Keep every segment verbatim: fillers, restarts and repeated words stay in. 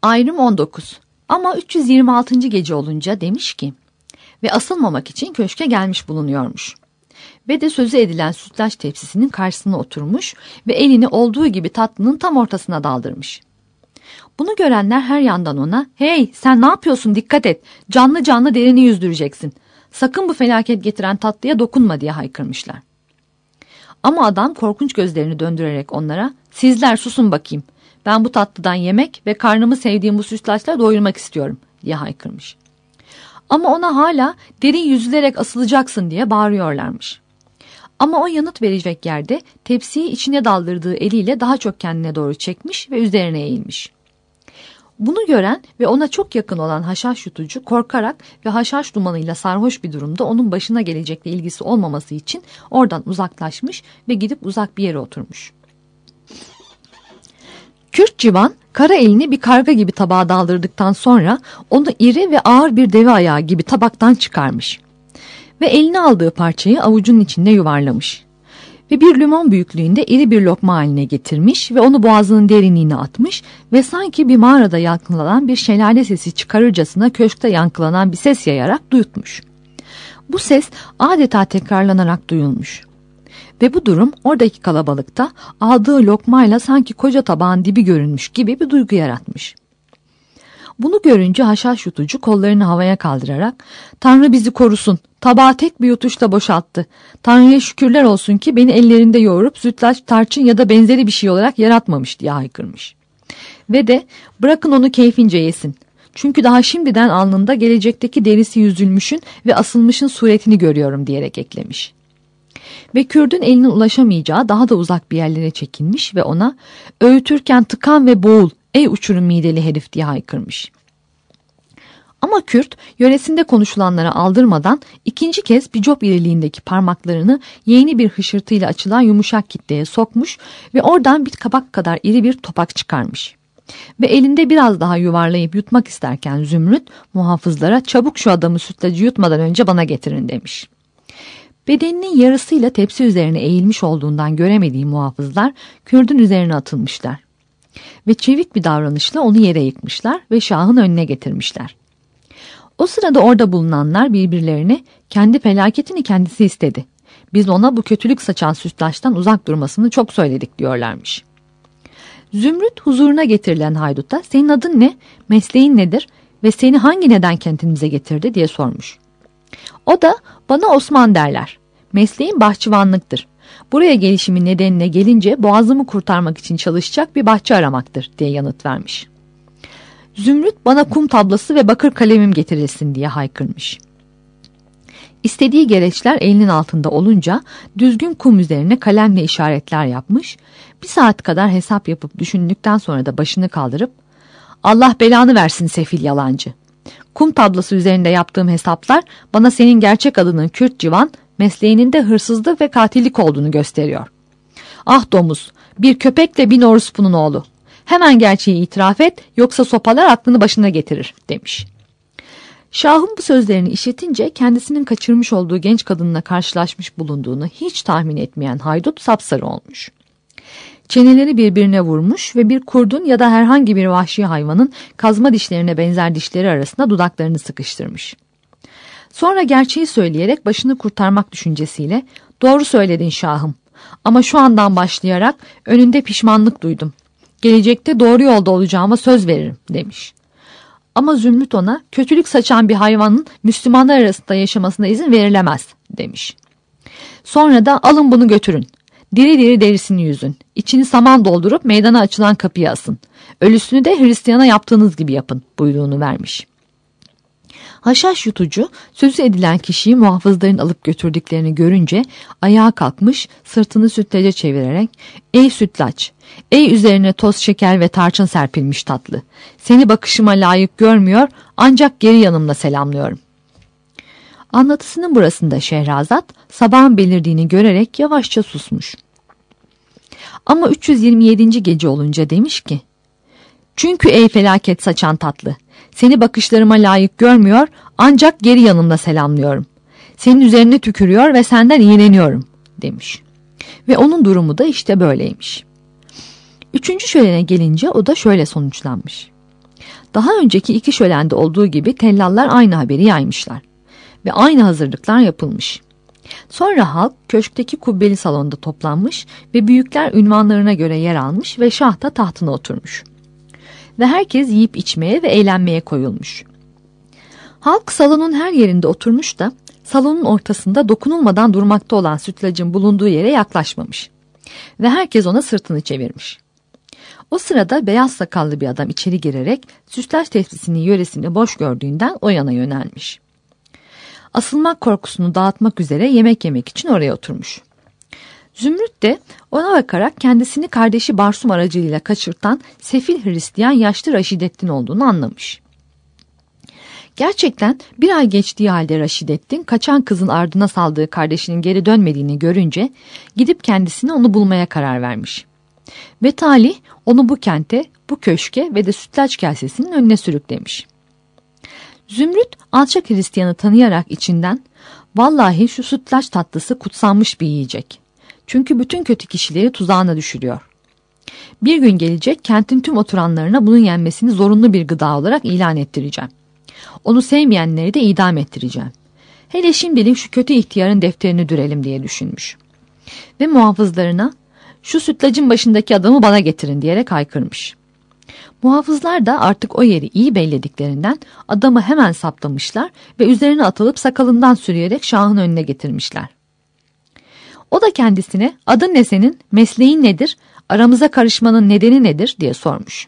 Ayrım on dokuz. Ama üç yüz yirmi altıncı gece olunca demiş ki ve asılmamak için köşke gelmiş bulunuyormuş. Ve de sözü edilen sütlaç tepsisinin karşısına oturmuş ve elini olduğu gibi tatlının tam ortasına daldırmış. Bunu görenler her yandan ona "Hey, sen ne yapıyorsun, dikkat et, canlı canlı derini yüzdüreceksin. Sakın bu felaket getiren tatlıya dokunma" diye haykırmışlar. Ama adam korkunç gözlerini döndürerek onlara "Sizler susun bakayım. Ben bu tatlıdan yemek ve karnımı sevdiğim bu sütlaçla doyurmak istiyorum" diye haykırmış. Ama ona hala derin yüzülerek asılacaksın diye bağırıyorlarmış. Ama o yanıt verecek yerde tepsiyi içine daldırdığı eliyle daha çok kendine doğru çekmiş ve üzerine eğilmiş. Bunu gören ve ona çok yakın olan haşhaş yutucu korkarak ve haşhaş dumanıyla sarhoş bir durumda onun başına gelecekle ilgisi olmaması için oradan uzaklaşmış ve gidip uzak bir yere oturmuş. Kürt civan kara elini bir karga gibi tabağa daldırdıktan sonra onu iri ve ağır bir deve ayağı gibi tabaktan çıkarmış. Ve eline aldığı parçayı avucunun içinde yuvarlamış. Ve bir limon büyüklüğünde iri bir lokma haline getirmiş ve onu boğazının derinliğine atmış ve sanki bir mağarada yankılanan bir şelale sesi çıkarırcasına köşkte yankılanan bir ses yayarak duyutmuş. Bu ses adeta tekrarlanarak duyulmuş. Ve bu durum oradaki kalabalıkta aldığı lokmayla sanki koca tabağın dibi görünmüş gibi bir duygu yaratmış. Bunu görünce haşhaş yutucu kollarını havaya kaldırarak "Tanrı bizi korusun, tabağı tek bir yutuşla boşalttı. Tanrı'ya şükürler olsun ki beni ellerinde yoğurup sütlaç, tarçın ya da benzeri bir şey olarak yaratmamış" diye haykırmış. Ve de "Bırakın onu keyfince yesin. Çünkü daha şimdiden alnında gelecekteki derisi yüzülmüşün ve asılmışın suretini görüyorum" diyerek eklemiş. Ve Kürdün elinin ulaşamayacağı daha da uzak bir yerlere çekilmiş ve ona "Öğütürken tıkan ve boğul ey uçurum mideli herif" diye haykırmış. Ama Kürt yöresinde konuşulanlara aldırmadan ikinci kez bir cop iriliğindeki parmaklarını yeni bir hışırtıyla açılan yumuşak kitleye sokmuş ve oradan bir kabak kadar iri bir topak çıkarmış. Ve elinde biraz daha yuvarlayıp yutmak isterken Zümrüt muhafızlara "Çabuk şu adamı sütlacı yutmadan önce bana getirin" demiş. Bedeninin yarısıyla tepsi üzerine eğilmiş olduğundan göremediği muhafızlar Kürdün üzerine atılmışlar. Ve çevik bir davranışla onu yere yıkmışlar ve şahın önüne getirmişler. O sırada orada bulunanlar birbirlerine "Kendi felaketini kendisi istedi. Biz ona bu kötülük saçan sütlaçtan uzak durmasını çok söyledik" diyorlarmış. Zümrüt huzuruna getirilen hayduta "Senin adın ne, mesleğin nedir ve seni hangi neden kentimize getirdi" diye sormuş. O da "Bana Osman derler. Mesleğim bahçıvanlıktır. Buraya gelişimin nedenine gelince boğazımı kurtarmak için çalışacak bir bahçe aramaktır" diye yanıt vermiş. Zümrüt "Bana kum tablası ve bakır kalemim getirilsin" diye haykırmış. İstediği gereçler elinin altında olunca düzgün kum üzerine kalemle işaretler yapmış, bir saat kadar hesap yapıp düşündükten sonra da başını kaldırıp "Allah belanı versin sefil yalancı. Kum tablası üzerinde yaptığım hesaplar bana senin gerçek adının Kürt civan, mesleğinin de hırsızlık ve katillik olduğunu gösteriyor. Ah domuz, bir köpekle bin orospunun oğlu. Hemen gerçeği itiraf et, yoksa sopalar aklını başına getirir" demiş. Şahın bu sözlerini işitince kendisinin kaçırmış olduğu genç kadınla karşılaşmış bulunduğunu hiç tahmin etmeyen haydut sapsarı olmuş. Çeneleri birbirine vurmuş ve bir kurdun ya da herhangi bir vahşi hayvanın kazma dişlerine benzer dişleri arasında dudaklarını sıkıştırmış. Sonra gerçeği söyleyerek başını kurtarmak düşüncesiyle "Doğru söyledin şahım, ama şu andan başlayarak önünde pişmanlık duydum. Gelecekte doğru yolda olacağıma söz veririm" demiş. Ama Zümrüt ona "Kötülük saçan bir hayvanın Müslümanlar arasında yaşamasına izin verilemez" demiş. Sonra da "Alın bunu götürün. Diri diri derisini yüzün. İçini saman doldurup meydana açılan kapıya asın. Ölüsünü de Hristiyana yaptığınız gibi yapın" buyruğunu vermiş. Haşhaş yutucu sözü edilen kişiyi muhafızların alıp götürdüklerini görünce ayağa kalkmış, sırtını sütlaca çevirerek "Ey sütlaç, ey üzerine toz şeker ve tarçın serpilmiş tatlı, seni bakışıma layık görmüyor, ancak geri yanımla selamlıyorum." Anlatısının burasında Şehrazat sabahın belirdiğini görerek yavaşça susmuş. Ama üç yüz yirmi yedinci gece olunca demiş ki "Çünkü ey felaket saçan tatlı, seni bakışlarıma layık görmüyor, ancak geri yanımda selamlıyorum. Senin üzerine tükürüyor ve senden iğreniyorum" demiş. Ve onun durumu da işte böyleymiş. Üçüncü şölene gelince o da şöyle sonuçlanmış. Daha önceki iki şölende olduğu gibi tellallar aynı haberi yaymışlar ve aynı hazırlıklar yapılmış. Sonra halk köşkteki kubbeli salonda toplanmış ve büyükler ünvanlarına göre yer almış ve şah da tahtına oturmuş. Ve herkes yiyip içmeye ve eğlenmeye koyulmuş. Halk salonun her yerinde oturmuş da salonun ortasında dokunulmadan durmakta olan sütlacın bulunduğu yere yaklaşmamış. Ve herkes ona sırtını çevirmiş. O sırada beyaz sakallı bir adam içeri girerek sütlaç tepsisinin yöresini boş gördüğünden o yana yönelmiş. Asılmak korkusunu dağıtmak üzere yemek yemek için oraya oturmuş. Zümrüt de ona bakarak kendisini kardeşi Barsum aracılığıyla kaçırtan sefil Hristiyan yaşlı Raşidettin olduğunu anlamış. Gerçekten bir ay geçtiği halde Raşidettin kaçan kızın ardına saldığı kardeşinin geri dönmediğini görünce gidip kendisine onu bulmaya karar vermiş. Ve talih onu bu kente, bu köşke ve de sütlaç kasesinin önüne sürüklemiş. Zümrüt alçak Hristiyanı tanıyarak içinden "Vallahi şu sütlaç tatlısı kutsanmış bir yiyecek. Çünkü bütün kötü kişileri tuzağına düşürüyor. Bir gün gelecek kentin tüm oturanlarına bunun yenmesini zorunlu bir gıda olarak ilan ettireceğim. Onu sevmeyenleri de idam ettireceğim. Hele şimdilik şu kötü ihtiyarın defterini dürelim" diye düşünmüş. Ve muhafızlarına "Şu sütlacın başındaki adamı bana getirin" diyerek haykırmış. Muhafızlar da artık o yeri iyi bellediklerinden adamı hemen saptamışlar ve üzerine atılıp sakalından sürüyerek şahın önüne getirmişler. O da kendisine "Adın ne senin, mesleğin nedir, aramıza karışmanın nedeni nedir?" diye sormuş.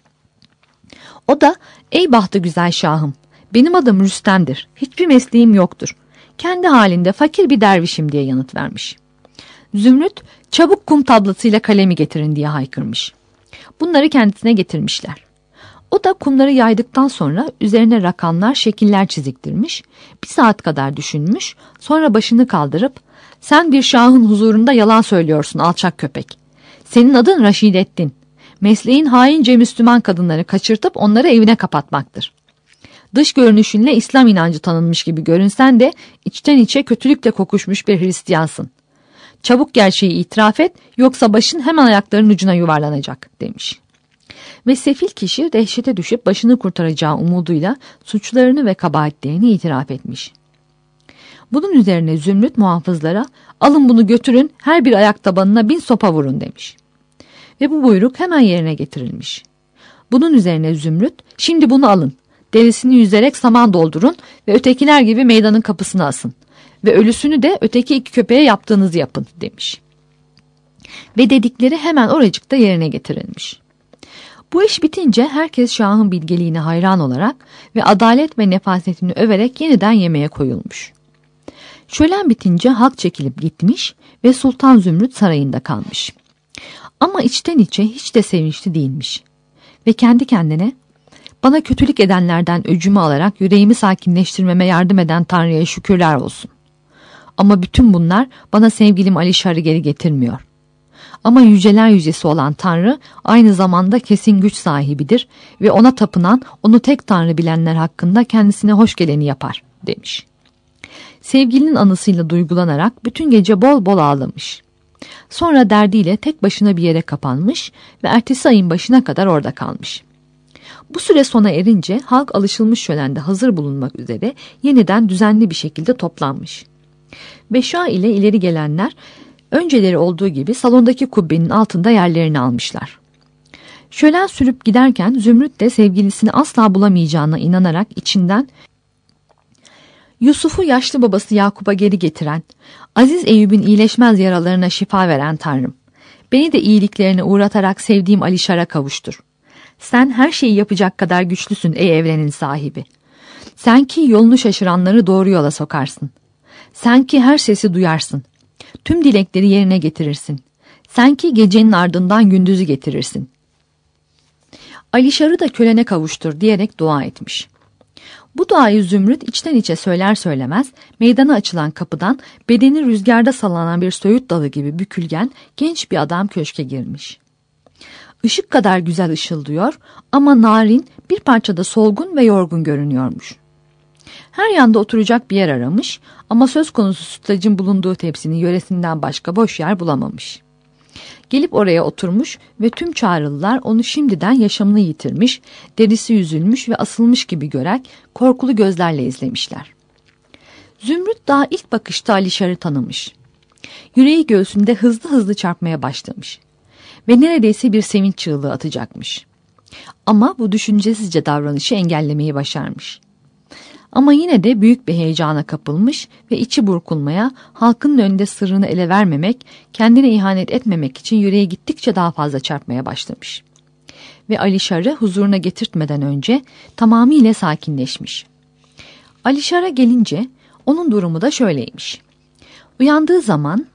O da "Ey bahtı güzel şahım, benim adım Rüstem'dir, hiçbir mesleğim yoktur. Kendi halinde fakir bir dervişim" diye yanıt vermiş. Zümrüt "Çabuk kum tablasıyla kalemi getirin" diye haykırmış. Bunları kendisine getirmişler. O da kumları yaydıktan sonra üzerine rakamlar, şekiller çiziktirmiş, bir saat kadar düşünmüş, sonra başını kaldırıp "Sen bir şahın huzurunda yalan söylüyorsun alçak köpek. Senin adın Raşidettin. Mesleğin haince Müslüman kadınları kaçırtıp onları evine kapatmaktır. Dış görünüşünle İslam inancı tanınmış gibi görünsen de içten içe kötülükle kokuşmuş bir Hristiyansın. Çabuk gerçeği itiraf et, yoksa başın hemen ayaklarının ucuna yuvarlanacak" demiş. Ve sefil kişi dehşete düşüp başını kurtaracağı umuduyla suçlarını ve kabahatlerini itiraf etmiş. Bunun üzerine Zümrüt muhafızlara "Alın bunu götürün, her bir ayak tabanına bin sopa vurun" demiş. Ve bu buyruk hemen yerine getirilmiş. Bunun üzerine Zümrüt "Şimdi bunu alın, derisini yüzerek saman doldurun ve ötekiler gibi meydanın kapısına asın. Ve ölüsünü de öteki iki köpeğe yaptığınızı yapın" demiş. Ve dedikleri hemen oracıkta yerine getirilmiş. Bu iş bitince herkes şahın bilgeliğine hayran olarak ve adalet ve nefasetini överek yeniden yemeğe koyulmuş. Şölen bitince halk çekilip gitmiş ve Sultan Zümrüt sarayında kalmış. Ama içten içe hiç de sevinçli değilmiş. Ve kendi kendine "Bana kötülük edenlerden öcümü alarak yüreğimi sakinleştirmeme yardım eden Tanrı'ya şükürler olsun. Ama bütün bunlar bana sevgilim Alişar'ı geri getirmiyor. Ama yüceler yücesi olan Tanrı aynı zamanda kesin güç sahibidir ve ona tapınan, onu tek Tanrı bilenler hakkında kendisine hoş geleni yapar" demiş. Sevgilinin anısıyla duygulanarak bütün gece bol bol ağlamış. Sonra derdiyle tek başına bir yere kapanmış ve ertesi ayın başına kadar orada kalmış. Bu süre sona erince halk alışılmış şölende hazır bulunmak üzere yeniden düzenli bir şekilde toplanmış. Beşa ile ileri gelenler önceleri olduğu gibi salondaki kubbenin altında yerlerini almışlar. Şölen sürüp giderken Zümrüt de sevgilisini asla bulamayacağına inanarak içinden "Yusuf'u yaşlı babası Yakup'a geri getiren, Aziz Eyüp'ün iyileşmez yaralarına şifa veren Tanrım, beni de iyiliklerine uğratarak sevdiğim Alişar'a kavuştur. Sen her şeyi yapacak kadar güçlüsün ey evrenin sahibi. Sen ki yolunu şaşıranları doğru yola sokarsın. Sen ki her sesi duyarsın. Tüm dilekleri yerine getirirsin. Sen ki gecenin ardından gündüzü getirirsin. Alişar'ı da kölene kavuştur" diyerek dua etmiş. Bu duayı Zümrüt içten içe söyler söylemez meydana açılan kapıdan bedeni rüzgarda sallanan bir söğüt dalı gibi bükülgen genç bir adam köşke girmiş. Işık kadar güzel ışıldıyor ama narin, bir parçada solgun ve yorgun görünüyormuş. Her yanda oturacak bir yer aramış ama söz konusu sütlacın bulunduğu tepsinin yöresinden başka boş yer bulamamış. Gelip oraya oturmuş ve tüm Çağrılılar onu şimdiden yaşamını yitirmiş, derisi yüzülmüş ve asılmış gibi görerek korkulu gözlerle izlemişler. Zümrüt daha ilk bakışta Alişar'ı tanımış. Yüreği göğsünde hızlı hızlı çarpmaya başlamış ve neredeyse bir sevinç çığlığı atacakmış. Ama bu düşüncesizce davranışı engellemeyi başarmış. Ama yine de büyük bir heyecana kapılmış ve içi burkulmaya, halkın önünde sırrını ele vermemek, kendine ihanet etmemek için yüreği gittikçe daha fazla çarpmaya başlamış. Ve Alişar'ı huzuruna getirtmeden önce tamamıyla sakinleşmiş. Alişar'a gelince onun durumu da şöyleymiş. Uyandığı zaman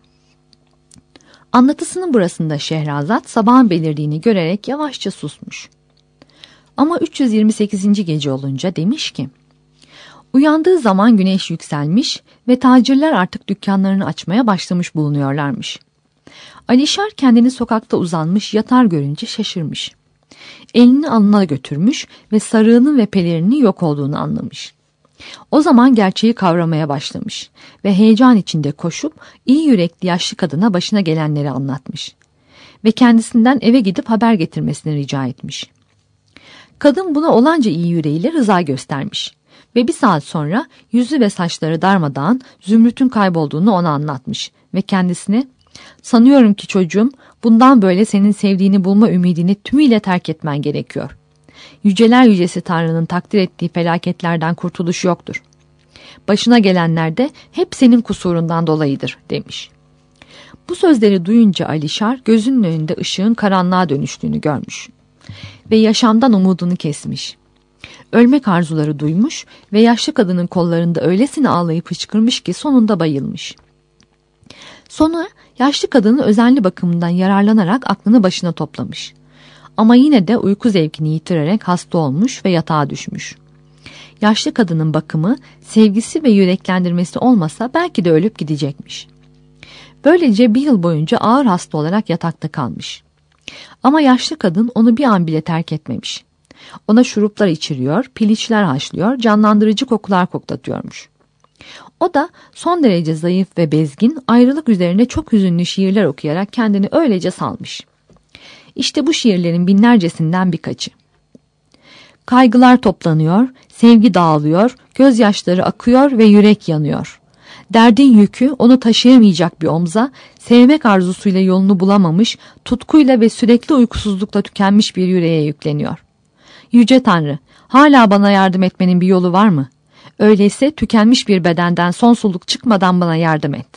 anlatısının burasında Şehrazat sabahın belirdiğini görerek yavaşça susmuş. Ama üç yüz yirmi sekizinci gece olunca demiş ki, uyandığı zaman güneş yükselmiş ve tacirler artık dükkanlarını açmaya başlamış bulunuyorlarmış. Alişar kendini sokakta uzanmış yatar görünce şaşırmış. Elini alnına götürmüş ve sarığının ve pelerinin yok olduğunu anlamış. O zaman gerçeği kavramaya başlamış ve heyecan içinde koşup iyi yürekli yaşlı kadına başına gelenleri anlatmış ve kendisinden eve gidip haber getirmesini rica etmiş. Kadın buna olanca iyi yüreğiyle rıza göstermiş ve bir saat sonra yüzü ve saçları darmadağın Zümrüt'ün kaybolduğunu ona anlatmış ve kendisine "Sanıyorum ki çocuğum, bundan böyle senin sevdiğini bulma ümidini tümüyle terk etmen gerekiyor. Yüceler yücesi Tanrı'nın takdir ettiği felaketlerden kurtuluş yoktur. Başına gelenler de hep senin kusurundan dolayıdır," demiş. Bu sözleri duyunca Alişar gözünün önünde ışığın karanlığa dönüştüğünü görmüş ve yaşamdan umudunu kesmiş. Ölmek arzuları duymuş ve yaşlı kadının kollarında öylesine ağlayıp hıçkırmış ki sonunda bayılmış. Sonra yaşlı kadının özenli bakımından yararlanarak aklını başına toplamış. Ama yine de uyku zevkini yitirerek hasta olmuş ve yatağa düşmüş. Yaşlı kadının bakımı, sevgisi ve yüreklendirmesi olmasa belki de ölüp gidecekmiş. Böylece bir yıl boyunca ağır hasta olarak yatakta kalmış. Ama yaşlı kadın onu bir an bile terk etmemiş. Ona şuruplar içiriyor, piliçler haşlıyor, canlandırıcı kokular koklatıyormuş. O da son derece zayıf ve bezgin, ayrılık üzerine çok hüzünlü şiirler okuyarak kendini öylece salmış. İşte bu şiirlerin binlercesinden birkaçı. Kaygılar toplanıyor, sevgi dağılıyor, gözyaşları akıyor ve yürek yanıyor. Derdin yükü onu taşıyamayacak bir omza, sevmek arzusuyla yolunu bulamamış, tutkuyla ve sürekli uykusuzlukla tükenmiş bir yüreğe yükleniyor. Yüce Tanrı, hala bana yardım etmenin bir yolu var mı? Öyleyse tükenmiş bir bedenden son soluk çıkmadan bana yardım et.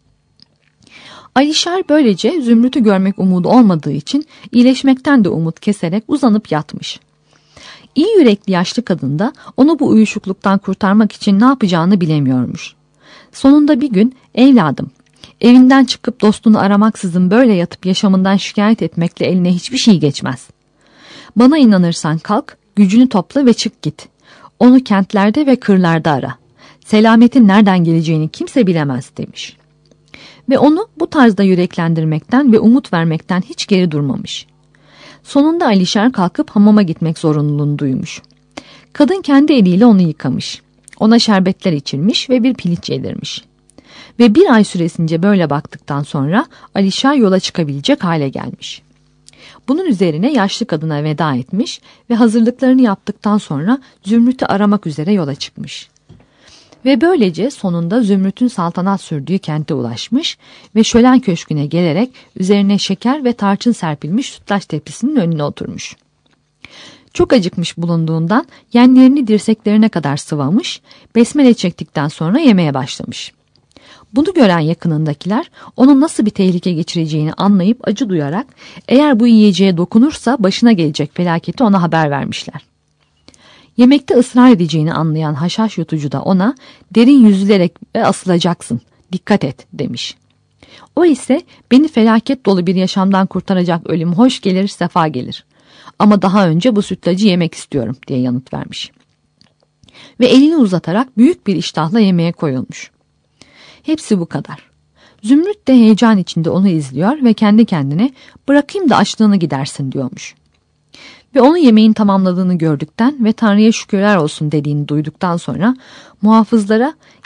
Alişar böylece Zümrüt'ü görmek umudu olmadığı için iyileşmekten de umut keserek uzanıp yatmış. İyi yürekli yaşlı kadın da onu bu uyuşukluktan kurtarmak için ne yapacağını bilemiyormuş. Sonunda bir gün, "Evladım, evinden çıkıp dostunu aramaksızın böyle yatıp yaşamından şikayet etmekle eline hiçbir şey geçmez. Bana inanırsan kalk, gücünü topla ve çık git. Onu kentlerde ve kırlarda ara. Selametin nereden geleceğini kimse bilemez," demiş. Ve onu bu tarzda yüreklendirmekten ve umut vermekten hiç geri durmamış. Sonunda Alişar kalkıp hamama gitmek zorunluluğunu duymuş. Kadın kendi eliyle onu yıkamış. Ona şerbetler içirmiş ve bir piliç yedirmiş. Ve bir ay süresince böyle baktıktan sonra Alişar yola çıkabilecek hale gelmiş. Bunun üzerine yaşlı kadına veda etmiş ve hazırlıklarını yaptıktan sonra Zümrüt'ü aramak üzere yola çıkmış. Ve böylece sonunda Zümrüt'ün saltanat sürdüğü kente ulaşmış ve şölen köşküne gelerek üzerine şeker ve tarçın serpilmiş sütlaç tepsisinin önüne oturmuş. Çok acıkmış bulunduğundan yenlerini dirseklerine kadar sıvamış, besmele çektikten sonra yemeye başlamış. Bunu gören yakınındakiler onun nasıl bir tehlike geçireceğini anlayıp acı duyarak eğer bu yiyeceğe dokunursa başına gelecek felaketi ona haber vermişler. Yemekte ısrar edeceğini anlayan haşhaş yutucu da ona derin yüzülerek asılacaksın, dikkat et demiş. O ise beni felaket dolu bir yaşamdan kurtaracak ölüm hoş gelir, sefa gelir. Ama daha önce bu sütlacı yemek istiyorum diye yanıt vermiş. Ve elini uzatarak büyük bir iştahla yemeğe koyulmuş. Hepsi bu kadar. Zümrüt de heyecan içinde onu izliyor ve kendi kendine bırakayım da açlığını gidersin diyormuş. Ve onu yemeğin tamamladığını gördükten ve Tanrı'ya şükürler olsun dediğini duyduktan sonra muhafızlara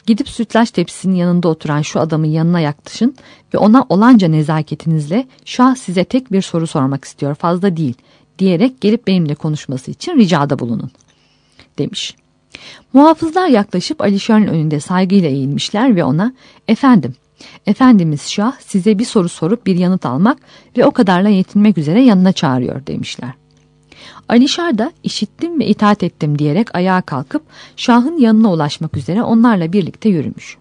Gidip sütlaç tepsisinin yanında oturan şu adamın yanına yaklaşın ve ona olanca nezaketinizle Şah size tek bir soru sormak istiyor, fazla değil diyerek gelip benimle konuşması için ricada bulunun demiş. Muhafızlar yaklaşıp Alişar'ın önünde saygıyla eğilmişler ve ona efendim, Efendimiz Şah size bir soru sorup bir yanıt almak ve o kadarla yetinmek üzere yanına çağırıyor demişler. Alişar da işittim ve itaat ettim diyerek ayağa kalkıp Şah'ın yanına ulaşmak üzere onlarla birlikte yürümüş.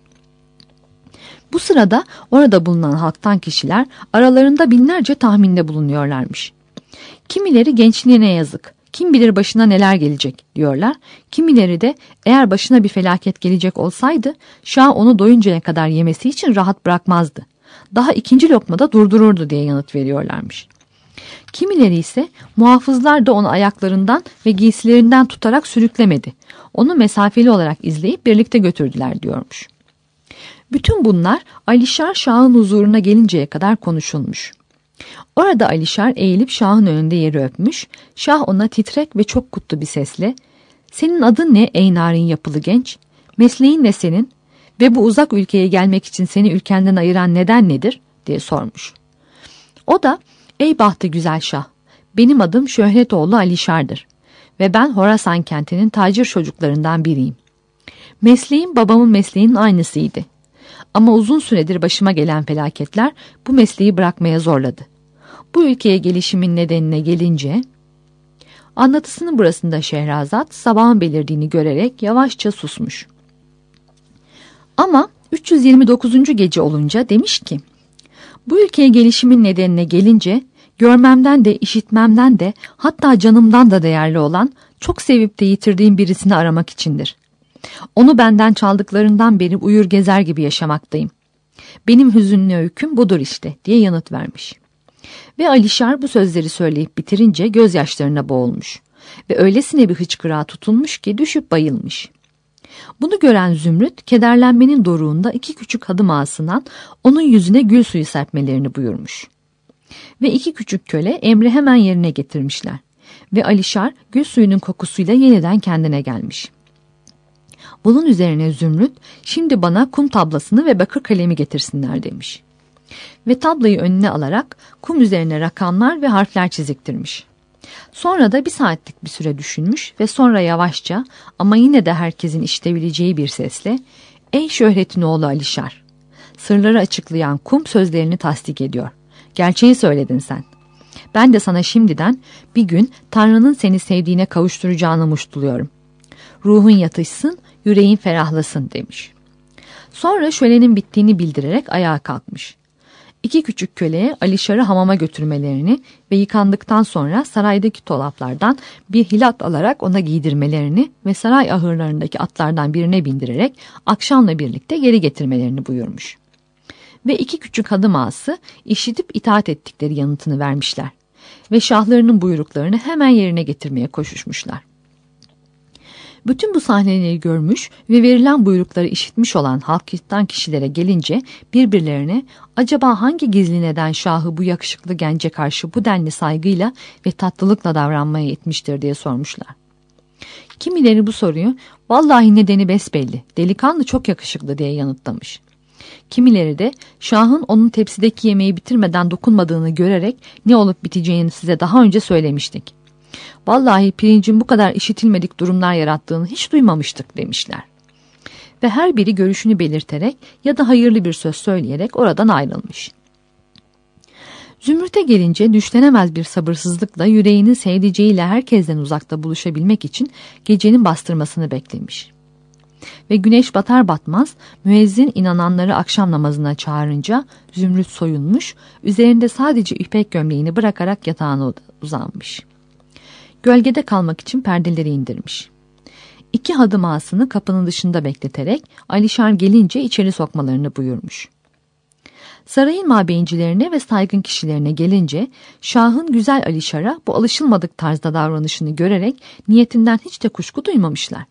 Bu sırada orada bulunan halktan kişiler aralarında binlerce tahminde bulunuyorlarmış. Kimileri gençliğine yazık, kim bilir başına neler gelecek diyorlar. Kimileri de eğer başına bir felaket gelecek olsaydı Şah onu doyuncaya kadar yemesi için rahat bırakmazdı. Daha ikinci lokmada durdururdu diye yanıt veriyorlarmış. Kimileri ise muhafızlar da onu ayaklarından ve giysilerinden tutarak sürüklemedi. Onu mesafeli olarak izleyip birlikte götürdüler diyormuş. Bütün bunlar Alişar Şah'ın huzuruna gelinceye kadar konuşulmuş. Orada Alişar eğilip Şah'ın önünde yeri öpmüş. Şah ona titrek ve çok kutlu bir sesle "Senin adın ne ey narin yapılı genç? Mesleğin ne senin? Ve bu uzak ülkeye gelmek için seni ülkenden ayıran neden nedir?" diye sormuş. O da "Ey bahtı güzel Şah, benim adım Şöhretoğlu Alişar'dır ve ben Horasan kentinin tacir çocuklarından biriyim. Mesleğim babamın mesleğinin aynısıydı. Ama uzun süredir başıma gelen felaketler bu mesleği bırakmaya zorladı. Bu ülkeye gelişimin nedenine gelince..." Anlatısının burasında Şehrazat sabahın belirdiğini görerek yavaşça susmuş. Ama üç yüz yirmi dokuzuncu gece olunca demiş ki: "Bu ülkeye gelişimin nedenine gelince görmemden de işitmemden de hatta canımdan da değerli olan, çok sevip de yitirdiğim birisini aramak içindir. Onu benden çaldıklarından beri uyur gezer gibi yaşamaktayım. Benim hüzünlü öyküm budur işte," diye yanıt vermiş. Ve Alişar bu sözleri söyleyip bitirince gözyaşlarına boğulmuş ve öylesine bir hıçkırığa tutulmuş ki düşüp bayılmış. Bunu gören Zümrüt kederlenmenin doruğunda iki küçük hadım ağasından onun yüzüne gül suyu serpmelerini buyurmuş. Ve iki küçük köle emri hemen yerine getirmişler ve Alişar gül suyunun kokusuyla yeniden kendine gelmiş. Bunun üzerine Zümrüt şimdi bana kum tablasını ve bakır kalemi getirsinler demiş. Ve tablayı önüne alarak kum üzerine rakamlar ve harfler çiziktirmiş. Sonra da bir saatlik bir süre düşünmüş ve sonra yavaşça ama yine de herkesin işitebileceği bir sesle "Ey Şöhret'in oğlu Alişar, sırları açıklayan kum sözlerini tasdik ediyor. Gerçeği söyledin sen. Ben de sana şimdiden bir gün Tanrı'nın seni sevdiğine kavuşturacağını muştuluyorum. Ruhun yatışsın, yüreğin ferahlasın," demiş. Sonra şölenin bittiğini bildirerek ayağa kalkmış. İki küçük köleye Alişar'ı hamama götürmelerini ve yıkandıktan sonra saraydaki dolaplardan bir hilat alarak ona giydirmelerini ve saray ahırlarındaki atlardan birine bindirerek akşamla birlikte geri getirmelerini buyurmuş. Ve iki küçük hadım ağası işitip itaat ettikleri yanıtını vermişler ve şahlarının buyruklarını hemen yerine getirmeye koşuşmuşlar. Bütün bu sahneleri görmüş ve verilen buyrukları işitmiş olan halktan kişilere gelince birbirlerine acaba hangi gizli neden Şah'ı bu yakışıklı gence karşı bu denli saygıyla ve tatlılıkla davranmaya yetmiştir diye sormuşlar. Kimileri bu soruyu "Vallahi nedeni besbelli, delikanlı çok yakışıklı," diye yanıtlamış. Kimileri de Şah'ın onun tepsideki yemeği bitirmeden dokunmadığını görerek ne olup biteceğini size daha önce söylemiştik. Vallahi pirincin bu kadar işitilmedik durumlar yarattığını hiç duymamıştık demişler. Ve her biri görüşünü belirterek ya da hayırlı bir söz söyleyerek oradan ayrılmış. Zümrüt'e gelince düşlenemez bir sabırsızlıkla yüreğinin sevdiceğiyle herkesten uzakta buluşabilmek için gecenin bastırmasını beklemiş. Ve güneş batar batmaz müezzin inananları akşam namazına çağırınca Zümrüt soyunmuş, üzerinde sadece ipek gömleğini bırakarak yatağına uzanmış. Gölgede kalmak için perdeleri indirmiş. İki hadım ağasını kapının dışında bekleterek Alişar gelince içeri sokmalarını buyurmuş. Sarayın mabeyincilerine ve saygın kişilerine gelince Şah'ın güzel Alişar'a bu alışılmadık tarzda davranışını görerek niyetinden hiç de kuşku duymamışlar.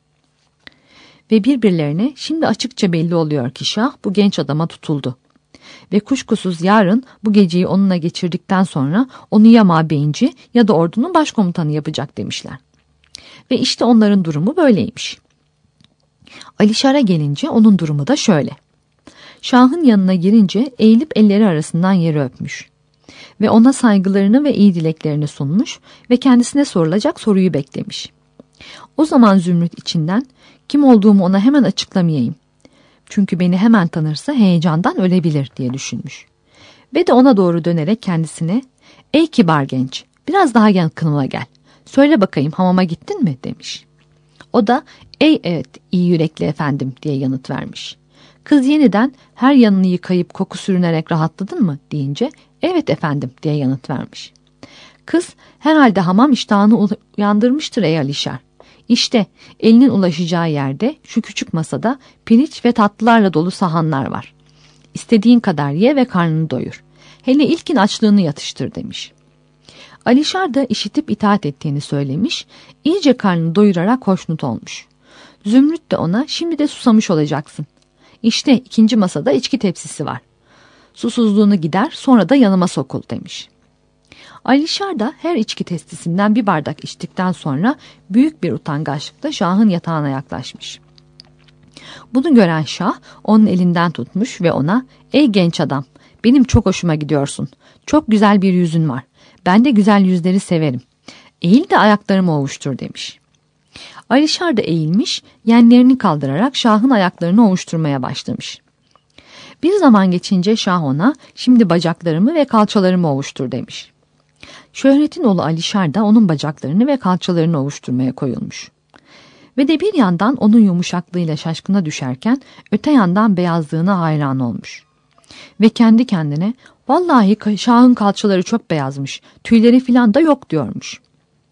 Ve birbirlerine şimdi açıkça belli oluyor ki Şah bu genç adama tutuldu. Ve kuşkusuz yarın bu geceyi onunla geçirdikten sonra onu ya mabeyinci ya da ordunun başkomutanı yapacak demişler. Ve işte onların durumu böyleymiş. Alişar'a gelince onun durumu da şöyle. Şahın yanına girince eğilip elleri arasından yeri öpmüş. Ve ona saygılarını ve iyi dileklerini sunmuş ve kendisine sorulacak soruyu beklemiş. O zaman Zümrüt içinden kim olduğumu ona hemen açıklamayayım. Çünkü beni hemen tanırsa heyecandan ölebilir diye düşünmüş. Ve de ona doğru dönerek kendisine ''Ey kibar genç, biraz daha yakınıma gel. Söyle bakayım hamama gittin mi?'' demiş. O da ''Ey evet iyi yürekli efendim'' diye yanıt vermiş. Kız yeniden ''Her yanını yıkayıp koku sürünerek rahatladın mı?'' deyince ''Evet efendim'' diye yanıt vermiş. Kız herhalde hamam iştahını uyandırmıştır ey Alişar. İşte elinin ulaşacağı yerde şu küçük masada pirinç ve tatlılarla dolu sahanlar var. İstediğin kadar ye ve karnını doyur. Hele ilkin açlığını yatıştır demiş. Alişar da işitip itaat ettiğini söylemiş, iyice karnını doyurarak hoşnut olmuş. Zümrüt de ona şimdi de susamış olacaksın. İşte ikinci masada içki tepsisi var. Susuzluğunu gider sonra da yanıma sokul demiş. Alişar da her içki testisinden bir bardak içtikten sonra büyük bir utangaçlıkla Şah'ın yatağına yaklaşmış. Bunu gören Şah onun elinden tutmuş ve ona ''Ey genç adam, benim çok hoşuma gidiyorsun. Çok güzel bir yüzün var. Ben de güzel yüzleri severim. Eğil de ayaklarımı ovuştur'' demiş. Alişar da eğilmiş, yenlerini kaldırarak Şah'ın ayaklarını ovuşturmaya başlamış. Bir zaman geçince Şah ona ''Şimdi bacaklarımı ve kalçalarımı ovuştur'' demiş. Şöhret'in oğlu Alişar da onun bacaklarını ve kalçalarını ovuşturmaya koyulmuş. Ve de bir yandan onun yumuşaklığıyla şaşkına düşerken öte yandan beyazlığına hayran olmuş. Ve kendi kendine vallahi Şah'ın kalçaları çok beyazmış, tüyleri filan da yok diyormuş.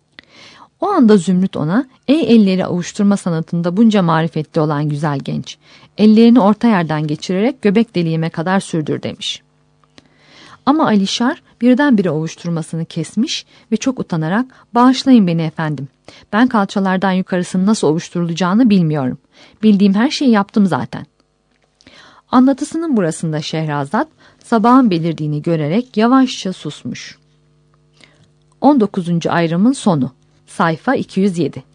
O anda Zümrüt ona ey elleri avuşturma sanatında bunca marifetli olan güzel genç, ellerini orta yerden geçirerek göbek deliğime kadar sürdür demiş. Ama Alişar birdenbire ovuşturmasını kesmiş ve çok utanarak bağışlayın beni efendim. Ben kalçalardan yukarısının nasıl ovuşturulacağını bilmiyorum. Bildiğim her şeyi yaptım zaten. Anlatısının burasında Şehrazat sabahın belirdiğini görerek yavaşça susmuş. on dokuzuncu ayrımın sonu. Sayfa iki yüz yedi.